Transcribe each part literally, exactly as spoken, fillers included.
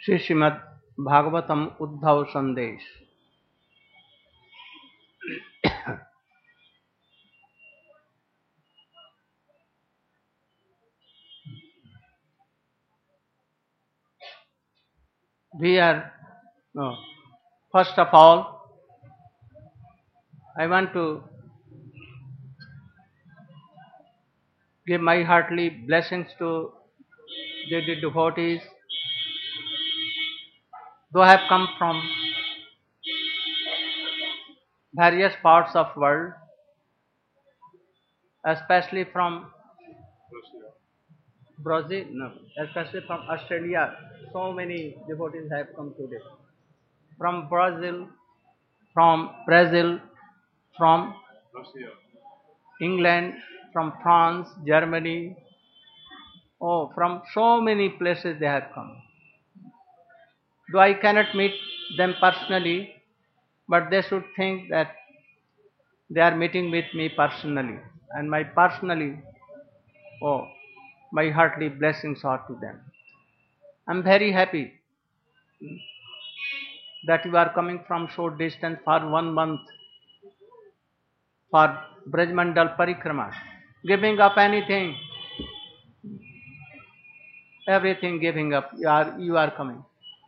श्री श्रीमद् भागवतम उद्धव संदेश। We are, no, first of all, I want to give my heartily blessings to the, the devotees who have come from various parts of world, especially from Brazil, no, especially from Australia. So many devotees have come today. From Brazil, from Brazil, from Russia, England, from France, Germany. Oh, from so many places they have come. Though I cannot meet them personally, but they should think that they are meeting with me personally, and my personally, oh, my heartily blessings are to them. I am very happy that you are coming from so distant for one month for Brajmandal Parikrama, giving up anything, everything giving up, you are, you are coming.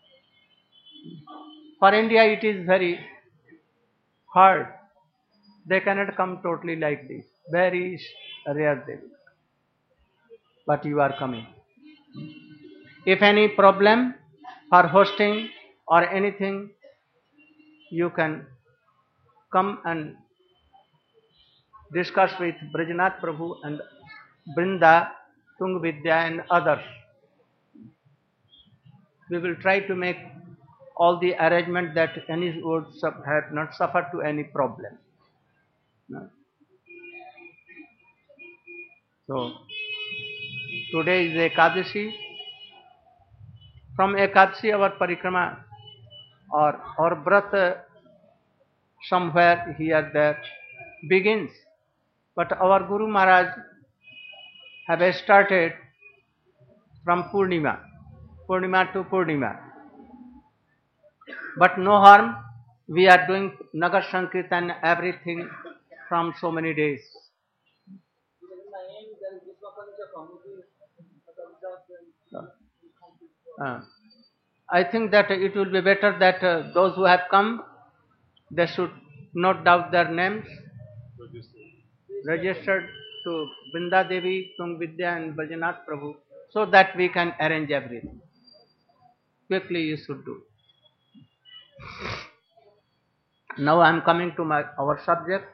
For India it is very hard. They cannot come totally like this. Very rare they will. But you are coming. If any problem for hosting or anything, you can come and discuss with Brajnath Prabhu and Brinda, Tung Vidya and others. We will try to make all the arrangement that any would have not suffered to any problem. No. So, today is Ekadashi. From Ekadashi our parikrama or our Vrat somewhere here there begins. But our Guru Maharaj have started from Purnima, Purnima to Purnima. But no harm, we are doing Nagar Sankirtan everything from so many days. Uh, I think that it will be better that uh, those who have come, they should note down their names, registered to Brinda Devi, Tung Vidya and Bajanath Prabhu, so that we can arrange everything. Quickly you should do. Now I am coming to my our subject.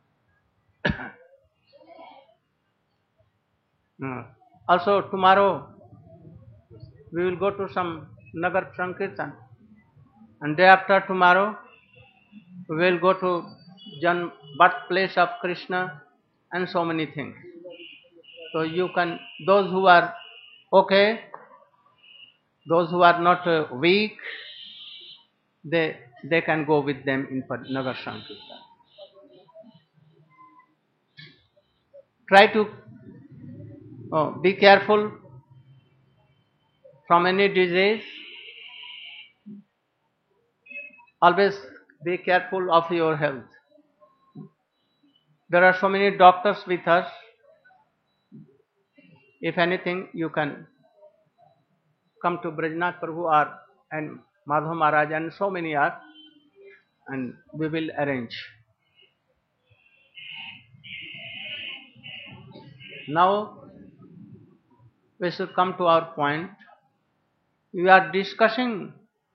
uh, also tomorrow we will go to some Nagar Sankirtan, and day after tomorrow we will go to Jan birthplace of Krishna and so many things. So you can, those who are okay, those who are not uh, weak, they they can go with them in Nagar Sankirtan. Try to oh, be careful from any disease. Always be careful of your health. There are so many doctors with us. If anything, you can come to Brajnath Prabhu or and Madhav Maharaj, and so many are, and we will arrange. Now we should come to our point. We are discussing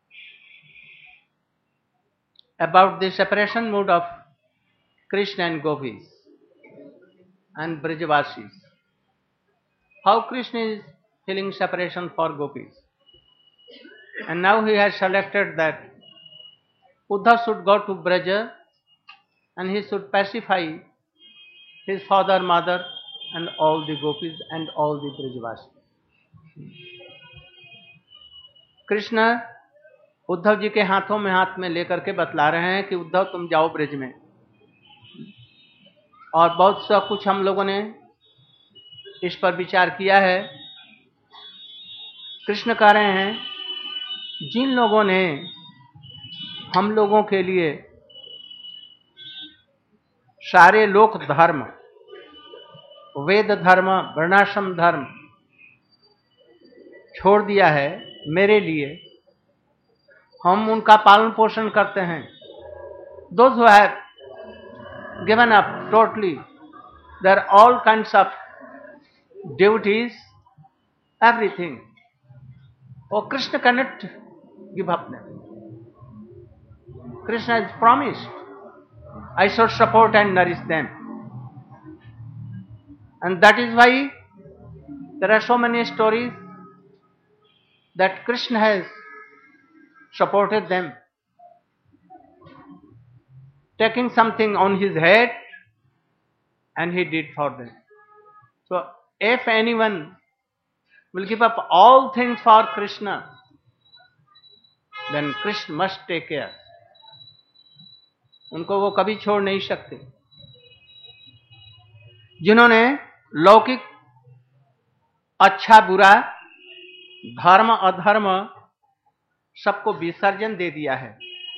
about the separation mood of Krishna and Gopis and Brajavasis. How Krishna is feeling separation for Gopis. And now he has selected that Uddhav should go to Braja and he should pacify his father, mother and all the Gopis and all the Brajavasis. Krishna Uddhav ji के हाथों में हाथ में लेकर के बतला रहे हैं कि उद्धव तुम जाओ ब्रज में। और बहुत सा कुछ हम लोगों ने इस पर विचार किया है। कृष्ण कह रहे हैं जिन लोगों ने हम लोगों के लिए सारे लोक धर्म, वेद धर्म, वर्णाश्रम धर्म छोड़ दिया है मेरे लिए, हम उनका पालन पोषण करते हैं. Those who have given up totally, there are all kinds of devotees, everything. Oh, Krishna cannot give up them. Krishna has promised, I should support and nourish them. And that is why there are so many stories that Krishna has supported them, taking something on his head, and he did for them. So if anyone will give up all things for Krishna, then Krishna must take care. उनको वो कभी छोड़ नहीं सकते. जिन्होंने लौकिक अच्छा बुरा, धर्म अधर्म सबको विसर्जन दे दिया है,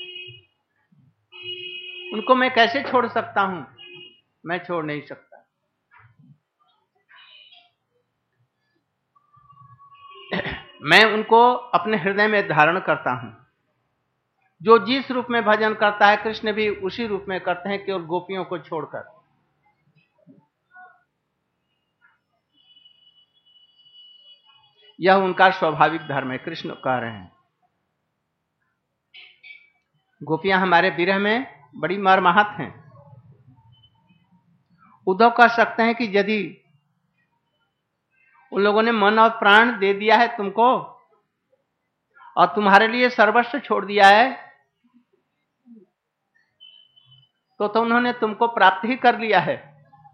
उनको मैं कैसे छोड़ सकता हूं? मैं छोड़ नहीं सकता. मैं उनको अपने हृदय में धारण करता हूं. जो जिस रूप में भजन करता है, कृष्ण भी उसी रूप में करते हैं, केवल गोपियों को छोड़कर. यह उनका स्वाभाविक धर्म है. कृष्ण कह रहे हैं, गोपियां हमारे विरह में बड़ी मर्माहत हैं. उद्धव कह सकते हैं कि यदि उन लोगों ने मन और प्राण दे दिया है तुमको और तुम्हारे लिए सर्वस्व छोड़ दिया है, तो तो उन्होंने तुमको प्राप्त ही कर लिया है.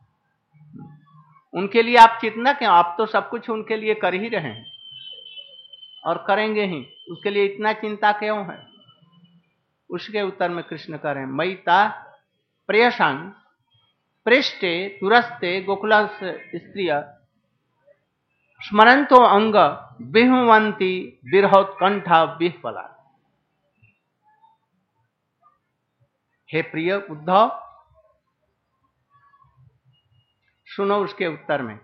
उनके लिए आप चिंता क्यों? आप तो सब कुछ उनके लिए कर ही रहे हैं और करेंगे ही. उसके लिए इतना चिंता क्यों है? उसके उत्तर में कृष्ण कह रहे हैं, मयिता प्रेयसांग पृष्ठे तुरस्ते गोकुला स्त्रिय स्मरंतो अंग विहुवंती विरहोत्कंठा विह्वला. हे प्रिय उद्धव, सुनो उसके उत्तर में.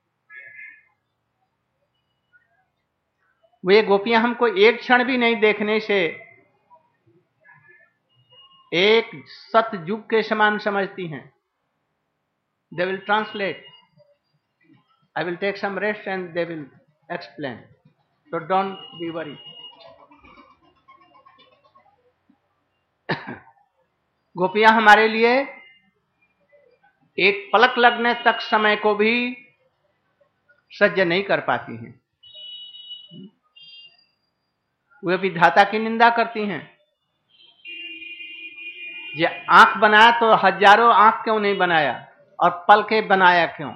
वे गोपियां हमको एक क्षण भी नहीं देखने से एक सतयुग के समान समझती हैं. They will translate. I will take some rest and they will explain. So don't be worried. गोपियां हमारे लिए एक पलक लगने तक समय को भी सह्य नहीं कर पाती हैं. वे विधाता की निंदा करती हैं. ये आंख बनाया तो हजारों आंख क्यों नहीं बनाया, और पल के बनाया क्यों?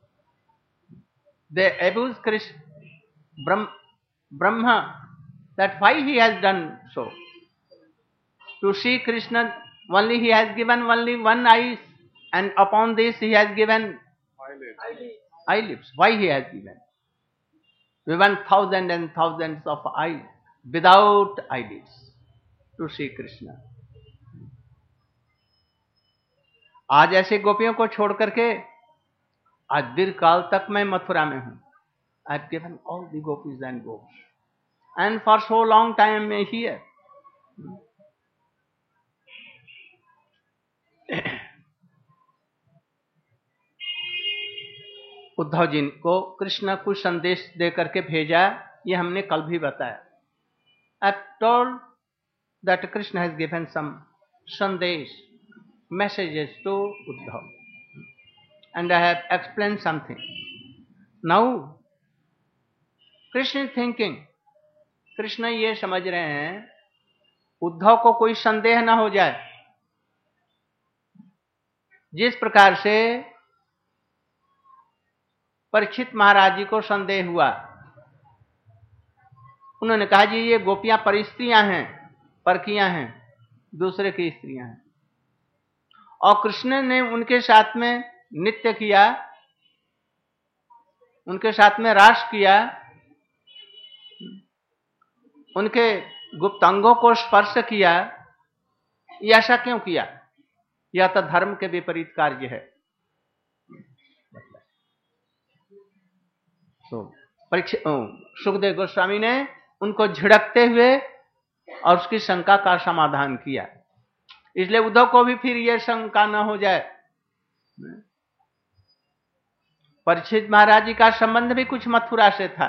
They abuse Krishna, Brahma, that why he has done so. To see Krishna, only he has given only one eye, and upon this he has given eyelids. Why he has given? We want thousands and thousands of eyes without eyelids to see Krishna. आज ऐसे गोपियों को छोड़ करके आज दीर्घ काल तक मैं मथुरा में हूं. I have given all the gopis and gops and for so long time मैं हियर. उद्धव जी को कृष्ण कुछ संदेश दे करके भेजा, ये हमने कल भी बताया. I told that Krishna has given some संदेश, messages to Uddhav, and I have explained something. Now Krishna is thinking, Krishna ये समझ रहे हैं उद्धव को कोई संदेह न हो जाए. जिस प्रकार से परीक्षित महाराज जी को संदेह हुआ, उन्होंने कहा जी ये गोपियां परिस्त्रियां हैं, परकियां हैं, दूसरे की स्त्रियां हैं. और कृष्ण ने उनके साथ में नृत्य किया, उनके साथ में रास किया, उनके गुप्त अंगों को स्पर्श किया, ये ऐसा क्यों किया? यह तो धर्म के विपरीत कार्य है। तो परीक्षा सुखदेव गोस्वामी ने उनको झिड़कते हुए और उसकी शंका का समाधान किया। इसलिए उद्धव को भी फिर यह शंका न हो जाए। परीक्षित महाराज जी का संबंध भी कुछ मथुरा से था।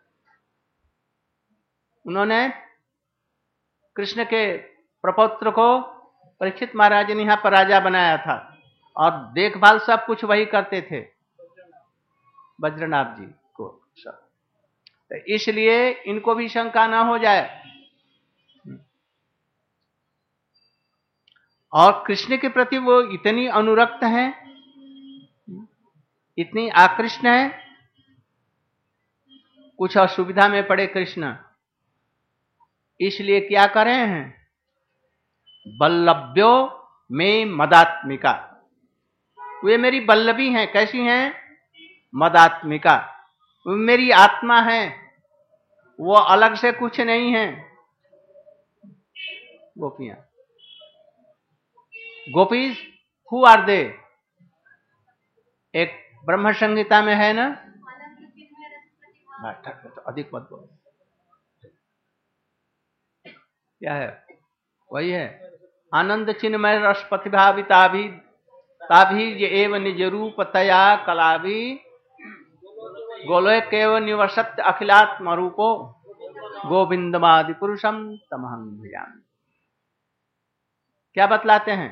उन्होंने कृष्ण के प्रपौत्र को परीक्षित महाराज ने यहां पर राजा बनाया था और देखभाल सब कुछ वही करते थे, बज्रनाभ जी को सब। तो इसलिए इनको भी शंका ना हो जाए। और कृष्ण के प्रति वो इतनी अनुरक्त हैं, इतनी आकृष्ट है। कुछ असुविधा में पड़े कृष्ण, इसलिए क्या करें हैं? बल्लभ्यो में मदात्मिका, वे मेरी बल्लभी हैं। कैसी हैं? मदात्मिका, वे मेरी आत्मा है, वो अलग से कुछ नहीं है। गोपियां, गोपीज हु आर दे? एक ब्रह्म संहिता में है ना, तो अधिक मत बोलो, क्या है? वही है, आनंद चिन्मय रस प्रतिभाविता भी ताभी एव निज रूप तया कलाभी गोलोय केव निवसत अखिलात्म रूपो गोविंदमादि पुरुषम तमहं भजामि। क्या बतलाते हैं?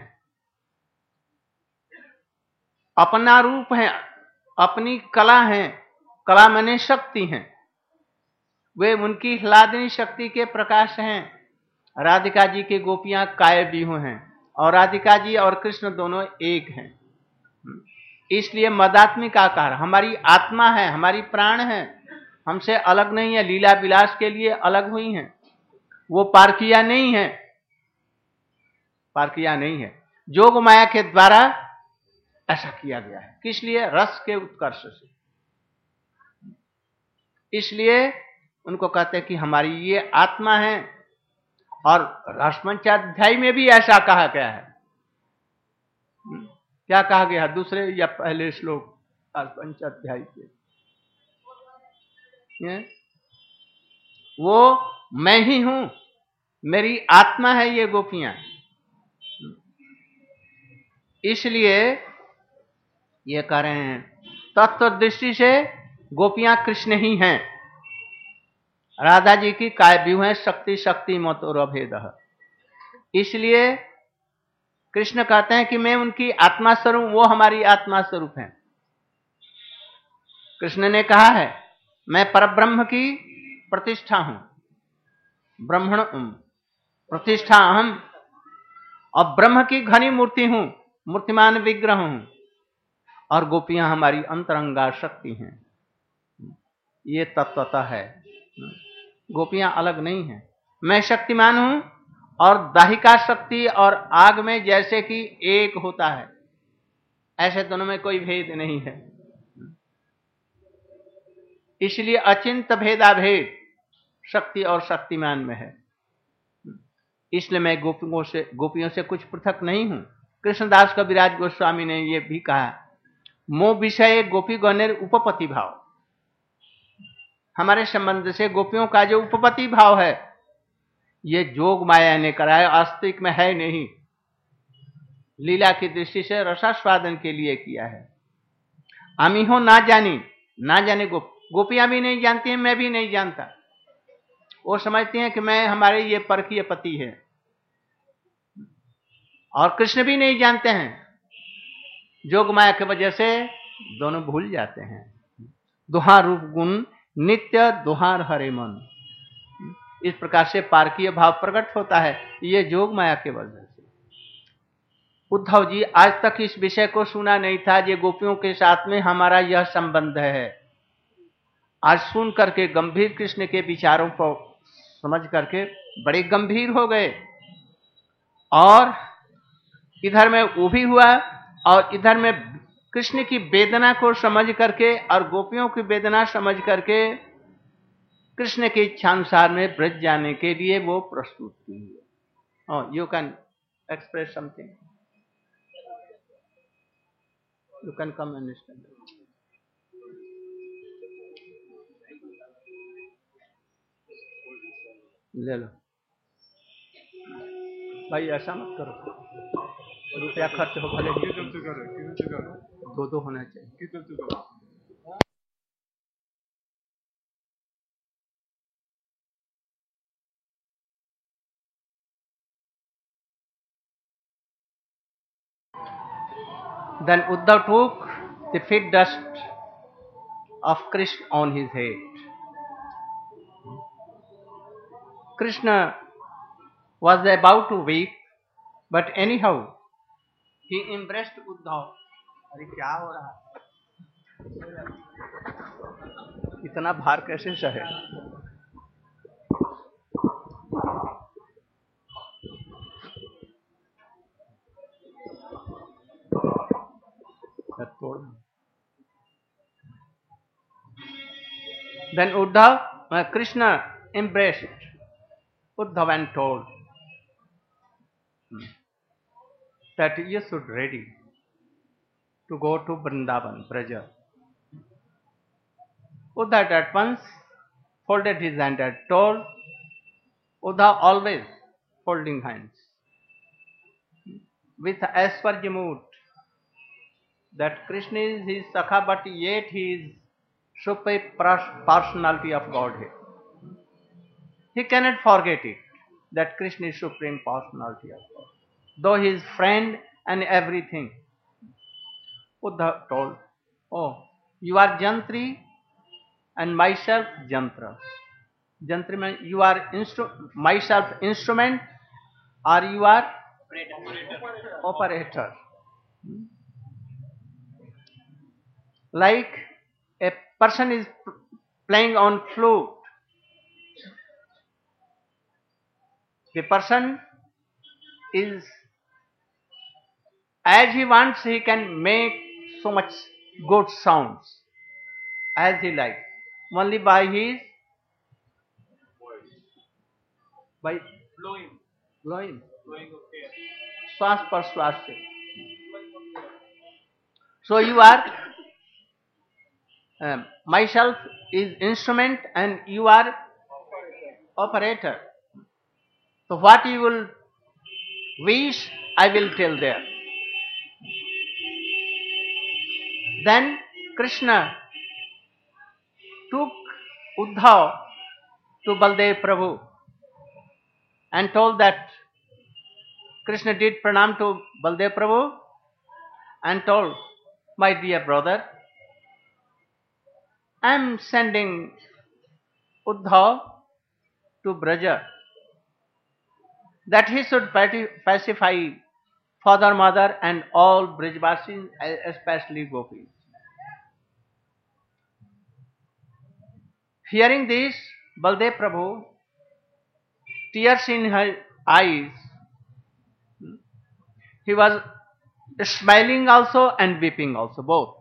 अपना रूप है, अपनी कला है, कला माने शक्ति है, वे उनकी ह्लादिनी शक्ति के प्रकाश हैं। राधिका जी की गोपियां काय बिहू हैं और राधिका जी और कृष्ण दोनों एक हैं। इसलिए मदात्मिक आकार हमारी आत्मा है, हमारी प्राण है, हमसे अलग नहीं है। लीला विलास के लिए अलग हुई हैं, वो पारकिया नहीं है, पारकिया नहीं है। जोग माया के द्वारा ऐसा किया गया है। किस लिए? रस के उत्कर्ष से। इसलिए उनको कहते हैं कि हमारी ये आत्मा है। और राष्ट्रपंचाध्याय में भी ऐसा कहा गया है। क्या कहा गया? दूसरे या पहले श्लोक राष्ट्रपंचाध्याय के, वो मैं ही हूं, मेरी आत्मा है ये गोपियां। इसलिए ये कह रहे हैं तत्व दृष्टि से गोपियां कृष्ण ही हैं। राधा जी की काय व्यू है, शक्ति शक्ति मत और अभेद। इसलिए कृष्ण कहते हैं कि मैं उनकी आत्मा स्वरूप, वो हमारी आत्मा स्वरूप है। कृष्ण ने कहा है मैं परब्रह्म की प्रतिष्ठा हूं, ब्रह्मण प्रतिष्ठा अहम, और ब्रह्म की घनी मूर्ति हूं, मूर्तिमान विग्रह हूं। और गोपियां हमारी अंतरंगा शक्ति हैं। ये तत्वतः है, गोपियां अलग नहीं हैं। मैं शक्तिमान हूं और दाहिका शक्ति और आग में जैसे कि एक होता है, ऐसे दोनों में कोई भेद नहीं है। इसलिए अचिंत भेदाभेद शक्ति और शक्तिमान में है। इसलिए मैं गोपियों से गोपियों से कुछ पृथक नहीं हूं। कृष्णदास कविराज गोस्वामी ने यह भी कहा, मो विषय गोपी गणेर उपपति भाव। हमारे संबंध से गोपियों का जो उपपति भाव है, ये जोग माया ने कराया, आस्तिक में है नहीं। लीला की दृष्टि से रसास्वादन के लिए किया है। आमी हो ना जानी, ना जाने गोप गोपियां भी नहीं जानती हैं, मैं भी नहीं जानता। वो समझती हैं कि मैं हमारे ये परकीय पति है, और कृष्ण भी नहीं जानते हैं। जोग माया की वजह से दोनों भूल जाते हैं। दुहा रूप गुण नित्य दुहार हरे मन, इस प्रकार से पारकीय भाव प्रकट होता है, ये जोग माया के वजह से। उद्धव जी आज तक इस विषय को सुना नहीं था, ये गोपियों के साथ में हमारा यह संबंध है। आज सुन करके गंभीर कृष्ण के विचारों को समझ करके बड़े गंभीर हो गए, और इधर में वो भी हुआ और इधर में कृष्ण की वेदना को समझ करके और गोपियों की वेदना समझ करके कृष्ण के इच्छानुसार में ब्रज जाने के लिए वो प्रस्तुत हुई है। oh, you can express something, you can come and stand. ले लो भाई, ऐसा मत करो, रुपया खर्च हो भले दो दो होना चाहिए। Then Uddhav took the feet dust of Krishna on his head. Krishna was about to weep, but anyhow he embraced Uddhav. अरे क्या हो रहा है, इतना भार कैसे सहे? Then Uddhav, uh, Krishna embraced Uddhav and told that you should ready to go to Vrindavan, Braja. Uddhav at once folded his hand and told, Uddhav always folding hands, with Aishwarya mood, that Krishna is his Sakha, but yet he is supreme personality of Godhead. He cannot forget it, that Krishna is supreme personality of God, though he is friend and everything. Uddhav told, oh, you are Jantri and myself Jantra. Jantri means you are instru- myself instrument, or you are operator. operator. Like a person is playing on flute. The person is, as he wants, he can make so much good sounds as he likes, only by his by blowing, blowing, blowing of air. Swas par swas se. So you are um, myself is instrument and you are operator. So what you will wish, I will tell there. Then Krishna took Uddhav to Baldev Prabhu and told that Krishna did pranam to Baldev Prabhu and told, my dear brother, I am sending Uddhav to Braja, that he should pacify father, mother and all Brajvasis, especially Gopis. Hearing this, Baldev Prabhu, tears in his eyes, he was smiling also and weeping also, both.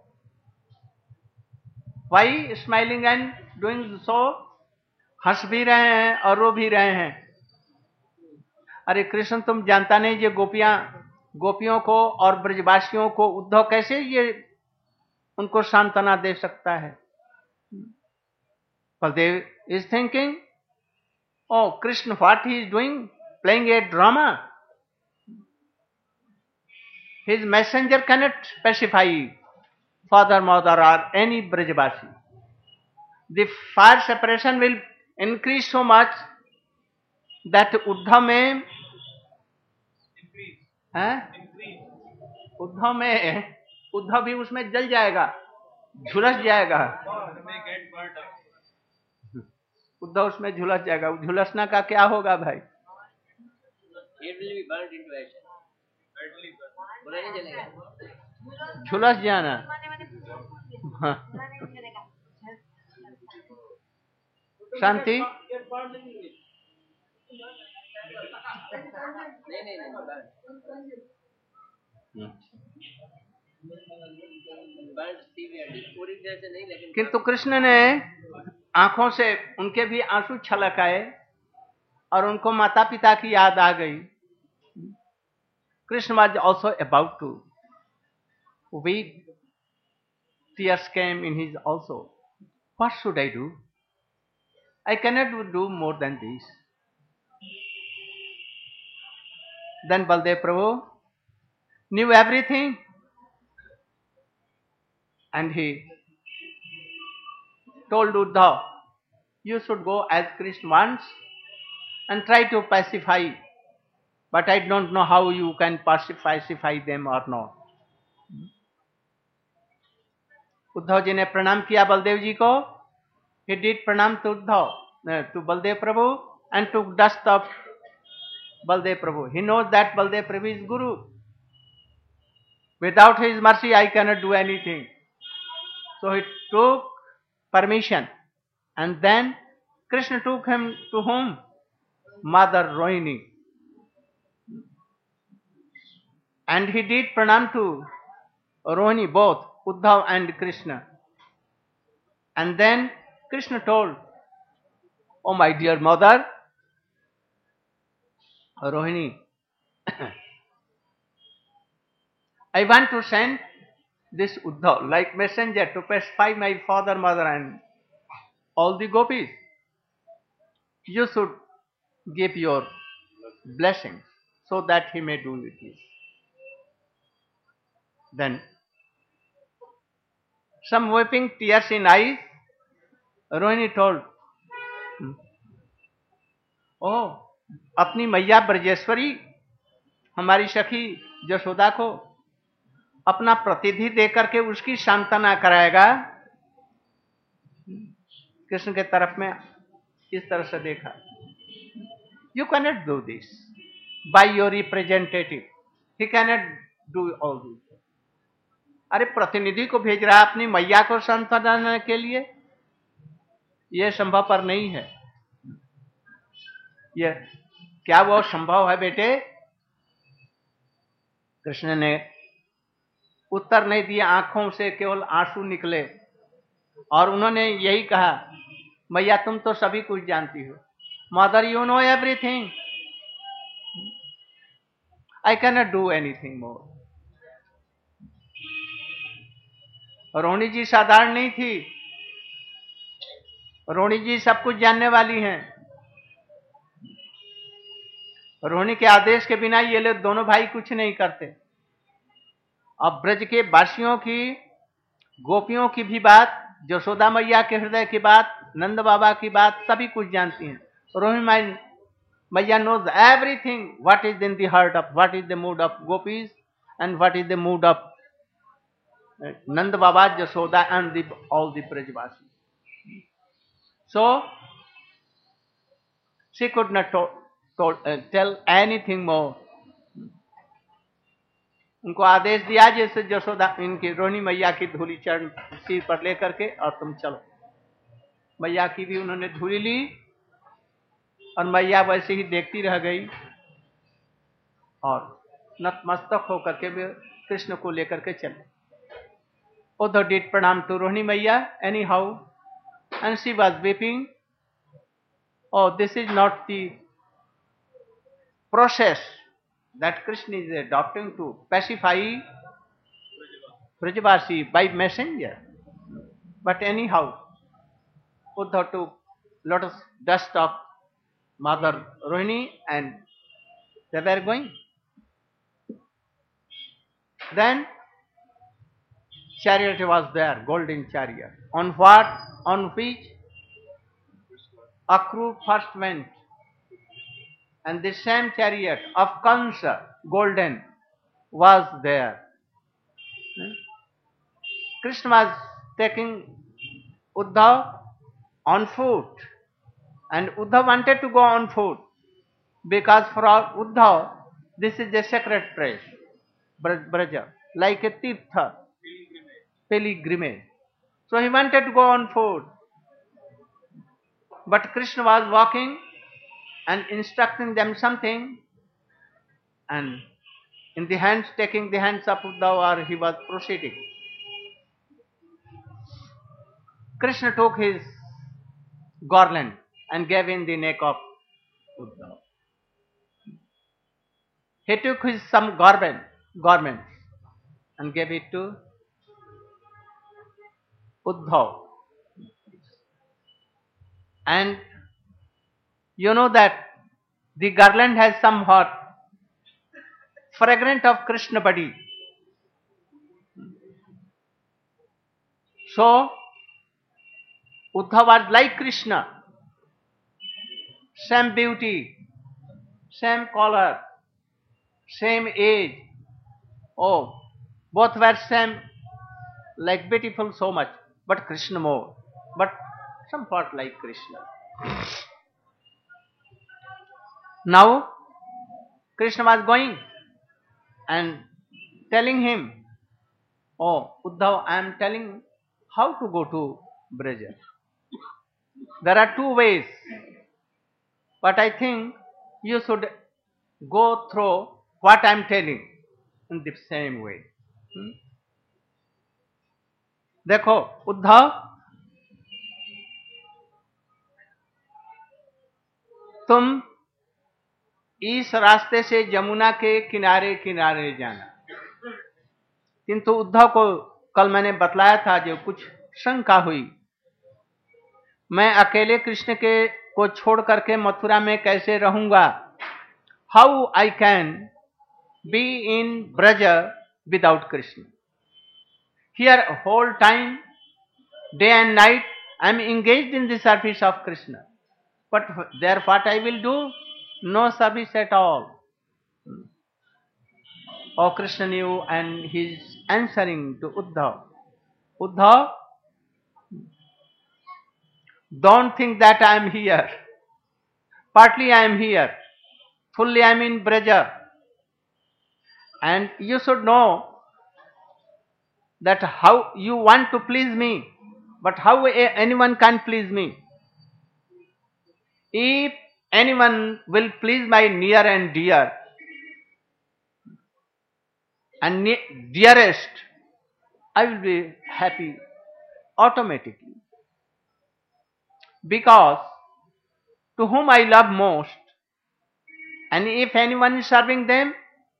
Why smiling and doing so? हंस भी रहे हैं और रो भी रहे हैं। अरे कृष्ण, तुम जानता नहीं ये गोपियां, गोपियों को और ब्रजवासियों को उद्धव कैसे ये उनको सांत्वना दे सकता है? Baldev is thinking, oh Krishna, what he is doing? Playing a drama. His messenger cannot pacify father, mother or any Brajvasi. The fire separation will increase so much that Uddhav में उद्धव में उद्धव भी उसमें जल जाएगा, झुलस जाएगा, उद्धव उसमें झुलस जाएगा। झुलसना का क्या होगा भाई? झुलस जाना। शांति किंतु कृष्ण ने आंखों से उनके भी आंसू छलक आए और उनको माता पिता की याद आ गई. Krishna was also about to weep. Tears came in his also. What should I do? I cannot do more than this. Then Baldev Prabhu knew everything, and he told Uddhav, you should go as Krishna wants and try to pacify, but I don't know how you can pacify them or not. Uddhav ji ने प्रणाम किया बलदेव जी को. He did pranam to Uddhav, uh, to Baldev Prabhu, and took dust of Baldev Prabhu. He knows that Baldev Prabhu is Guru. Without his mercy, I cannot do anything. So he took permission, and then Krishna took him to whom? Mother Rohini. And he did pranam to Rohini, both Uddhav and Krishna. And then Krishna told, oh my dear mother, Rohini, I want to send this Uddhav like messenger to pacify my father, mother and all the gopis. You should give your blessings so that he may do with you. Then some weeping tears in eyes, Rohini told, oh, अपनी मैया ब्रजेश्वरी हमारी सखी यशोदा को अपना प्रतिनिधि देकर के उसकी सांत्वना कराएगा. कृष्ण के तरफ में इस तरह से देखा. You cannot do this by your representative. He cannot do all this. अरे प्रतिनिधि को भेज रहा है अपनी मैया को सांत्वना के लिए, यह संभव पर नहीं है. यह क्या वो संभव है बेटे? कृष्ण ने उत्तर नहीं दिया. आंखों से केवल आंसू निकले और उन्होंने यही कहा, मैया तुम तो सभी कुछ जानती हो. Mother you know everything. I cannot do anything more. Rohini ji साधारण नहीं थी. रोहिणी जी सब कुछ जानने वाली हैं. रोहिणी के आदेश के बिना ये लोग दोनों भाई कुछ नहीं करते. अब ब्रज के वासियों की, गोपियों की भी बात, यशोदा मैया के हृदय की बात, नंद बाबा की बात सभी कुछ जानती हैं. रोहिणी मैया knows everything what is in the heart of, what is the mood of gopis and what is the mood of Nand Baba, Yashoda and the, all the Brajvasis. So she could not to, to, uh, tell anything more. उनको आदेश दिया जैसे यशोदा इनकी रोहिणी मैया की धूली चरण सिर पर लेकर के और तुम चलो. मैया की भी उन्होंने धूली ली और मैया वैसे ही देखती रह गई और नतमस्तक होकर के भी कृष्ण को लेकर के चले. Uddhav did pranam to Rohini Maiya anyhow, and she was weeping. Oh, this is not the process that Krishna is adopting to pacify Brajavasi by messenger. But anyhow, Uddhav took lotus dust of Mother Rohini and they were going. Then chariot was there, golden chariot. On what? On which Akru first went. And the same chariot of Kansa, golden, was there. Krishna was taking Uddhav on foot. And Uddhav wanted to go on foot. Because for Uddhav, this is a sacred place, Braja, like a tirtha, pilgrimage. So he wanted to go on foot. But Krishna was walking and instructing them something, and in the hands, taking the hands of Uddhav, or he was proceeding. Krishna took his garland and gave in the neck of Uddhava. He took his some garment, garments and gave it to Uddhava. And you know that the garland has somewhat fragrant of Krishna body. So Uddhava was like Krishna, same beauty, same color, same age. Oh, both were same, like beautiful so much, but Krishna more, but somewhat like Krishna. Now Krishna was going and telling him, oh Uddhava, I am telling how to go to Braja. There are two ways, but I think you should go through what I am telling in the same way. Hmm? देखो उद्धव, तुम इस रास्ते से यमुना के किनारे किनारे जाना। किंतु उद्धव को कल मैंने बतलाया था, जो कुछ शंका हुई, मैं अकेले कृष्ण के को छोड़ करके मथुरा में कैसे रहूंगा? How I can be in Braj without Krishna? Here whole time, day and night, I am engaged in the service of Krishna, but there what I will do? No service at all. Oh, Krishna knew, and he's answering to Uddhav. Uddhav, don't think that I am here. Partly I am here. Fully I am in Braja. And you should know that how you want to please me, but how anyone can please me? If anyone will please my near and dear and dearest, I will be happy automatically. Because to whom I love most, and if anyone is serving them,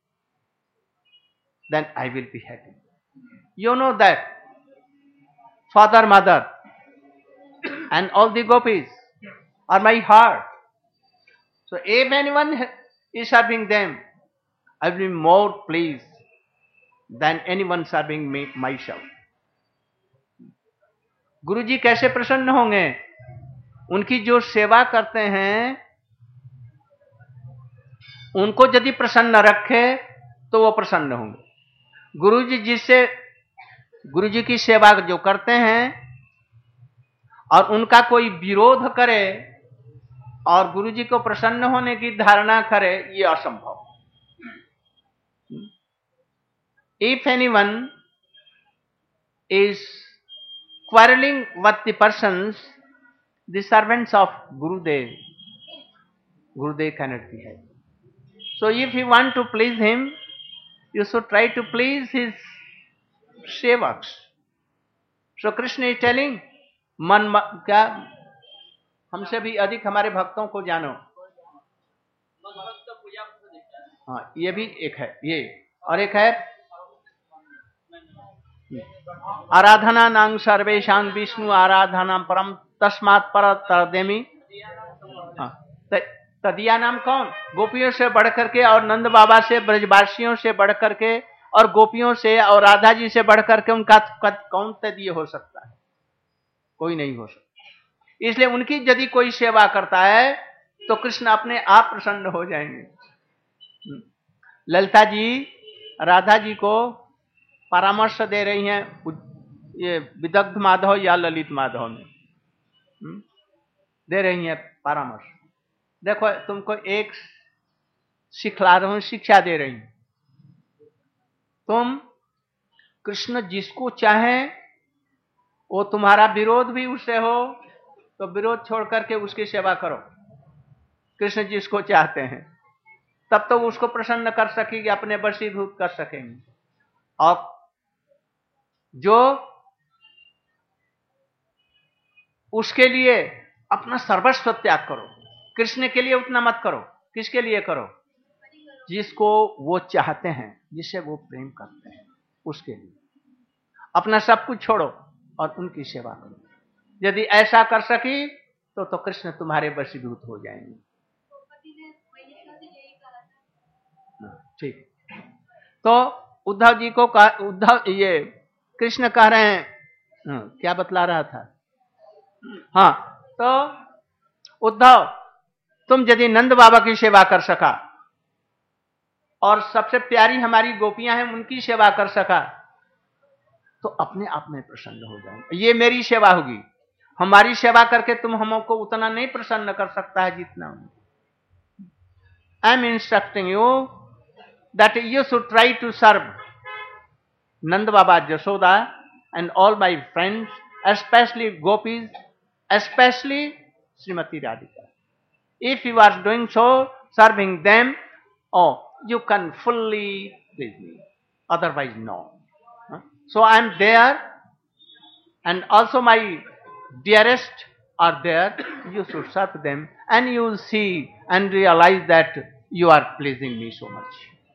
then I will be happy. You know that father, mother, and all the gopis are my heart. So if anyone is serving them, I will be more pleased than anyone serving me myself. गुरु जी कैसे प्रसन्न होंगे? उनकी जो सेवा करते हैं उनको यदि प्रसन्न रखे तो वो प्रसन्न होंगे। गुरु जी जिससे गुरु जी की सेवा जो करते हैं और उनका कोई विरोध करे और गुरु जी को प्रसन्न होने की धारणा करे, ये असंभव। If anyone is quarreling with the persons, the servants of Gurudev, Gurudev cannot be happy. So if you want to please him, you should try to please his sevaks. So Krishna is telling, मन क्या हमसे भी अधिक हमारे भक्तों को जानो। हाँ, ये भी एक है, ये और एक है आराधना नांग सर्वेशां विष्णु आराधना परम तस्मात् पर तदेमी। हाँ, तदिया नाम कौन? गोपियों से बढ़ करके और नंद बाबा से, ब्रजवासियों से बढ़ करके और गोपियों से और राधा जी से बढ़ करके उनका कौन तदीय हो सकता है? कोई नहीं हो सकता। इसलिए उनकी यदि कोई सेवा करता है तो कृष्ण अपने आप प्रसन्न हो जाएंगे। ललिता जी राधा जी को परामर्श दे रही हैं, ये विदग्ध माधव या ललित माधव में दे रही हैं परामर्श। देखो तुमको एक सिखला रहा हूं, शिक्षा दे रही हूं। तुम कृष्ण जिसको चाहे वो तुम्हारा विरोध भी उससे हो तो विरोध छोड़ करके उसकी सेवा करो। कृष्ण जिसको चाहते हैं तब तो उसको प्रसन्न कर सकेंगे, अपने वशीभूत कर सकेंगे। और जो उसके लिए अपना सर्वस्व त्याग करो। कृष्ण के लिए उतना मत करो, किसके लिए करो? जिसको वो चाहते हैं, जिससे वो प्रेम करते हैं, उसके लिए अपना सब कुछ छोड़ो और उनकी सेवा करो। यदि ऐसा कर सकी तो तो कृष्ण तुम्हारे वशीभूत हो जाएंगे। ठीक। तो उद्धव जी को उद्धव ये कृष्ण कह रहे हैं, क्या बतला रहा था? हाँ, तो उद्धव तुम यदि नंद बाबा की सेवा कर सका और सबसे प्यारी हमारी गोपियां हैं उनकी सेवा कर सका तो अपने आप में प्रसन्न हो जाऊं। ये मेरी सेवा होगी। हमारी सेवा करके तुम हमको उतना नहीं प्रसन्न कर सकता है जितना। I am instructing you that you should try to serve Nanda Baba, Jasoda and all my friends, especially gopis, especially Shrimati Radhika. If you are doing so, serving them, oh, you can fully please me. Otherwise, no. So I am there, and also my dearest are there. You should serve them, and you will see and realize that you are pleasing me so much.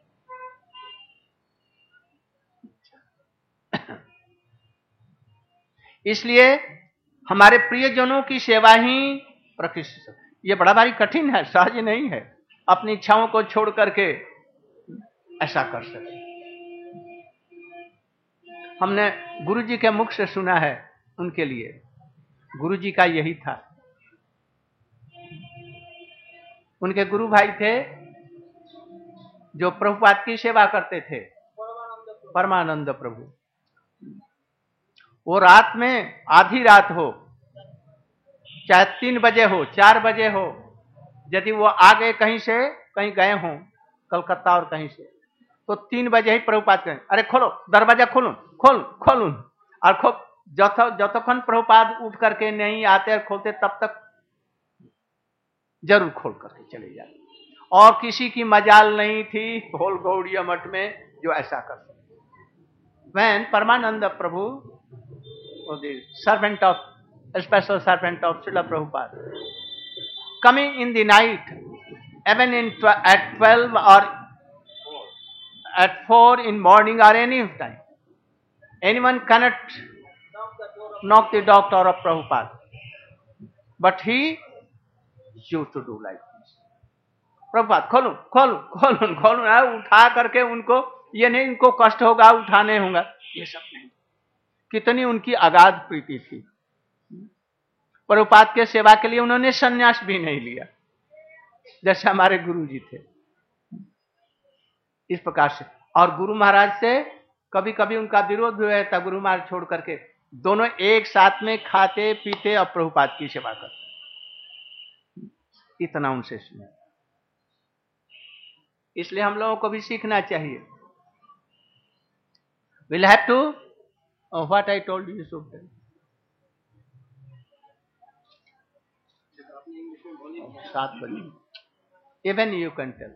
इसलिए हमारे प्रियजनों की सेवा ही प्रकृष्ट। ये बड़ा भारी कठिन है, सहज नहीं है अपनी इच्छाओं को छोड़ करके ऐसा कर सके। हमने गुरु जी के मुख से सुना है, उनके लिए गुरु जी का यही था। उनके गुरु भाई थे जो प्रभुपाद की सेवा करते थे, परमानंद प्रभु। वो रात में आधी रात हो, चाहे तीन बजे हो, चार बजे हो, यदि वो आ गए कहीं से, कहीं गए हों कलकत्ता और कहीं से, तो तीन बजे ही प्रभुपाद कहें, अरे खोलो दरवाजा, खोलूं खोल खोलूं और खूब जत जतक्षण प्रभुपाद उठ करके नहीं आते और खोलते तब तक जरूर खोल करके चले जाते। और किसी की मजाल नहीं थी होल गौड़िया मठ में जो ऐसा कर सके। When Paramananda Prabhu, or the servant of, a special servant of Srila Prabhupada, coming in the night, even in tw- at twelve or at four in morning or any time, anyone cannot knock the door of Prabhupada. But he used to do like this. Prabhupada खोलूं खोलूं खोलूं खोलूं, उठा करके उनको, ये नहीं उनको कष्ट होगा उठाने होगा, ये सब नहीं। कितनी उनकी अगाध प्रीति थी। प्रभुपाद के सेवा के लिए उन्होंने संन्यास भी नहीं लिया, जैसे हमारे गुरु जी थे। इस प्रकार से, और गुरु महाराज से कभी कभी उनका विरोध हुआ था, गुरु महाराज छोड़ करके दोनों एक साथ में खाते पीते और प्रभुपाद की सेवा करते, इतना उनसे सुना। इसलिए हम लोगों को भी सीखना चाहिए। We'll have to, oh, what I told you should tell. सात बजे, even you can tell.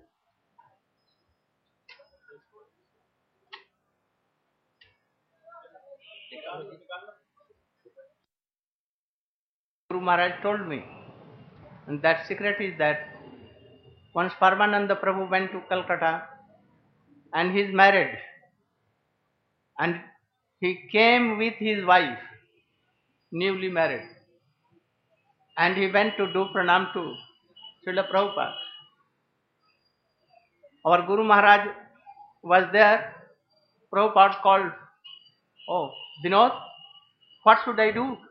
Guru Maharaj told me, and that secret is that once Paramananda Prabhu went to Calcutta and he is married, and he came with his wife, newly married, and he went to do pranam to Srila Prabhupada. Our Guru Maharaj was there. Prabhupada called, oh, Vinod, what should I do?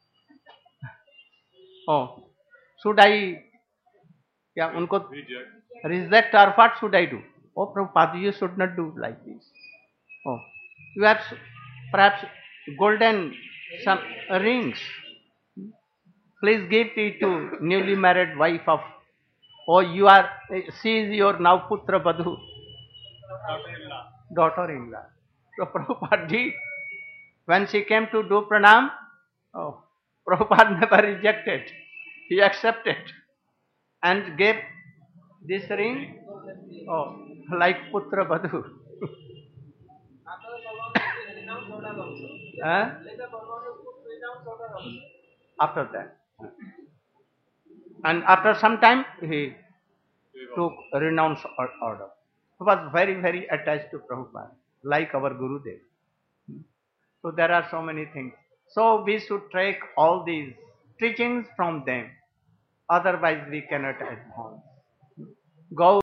Oh, should I, yeah, unko reject or what should I do? Oh, Prabhupada, you should not do like this. Oh, you have perhaps golden some rings. Please give it to newly married wife of, oh, you are, she is your now putra badhu, daughter-in-law. So Prabhupada did. When she came to do pranam, oh, Prabhupada never rejected. He accepted and gave this ring, oh, like putra badhu. Huh? After that. And after some time, he took renounce or- order. He was very, very attached to Prabhupada, like our Gurudev. So there are so many things. So we should take all these teachings from them. Otherwise, we cannot advance. Go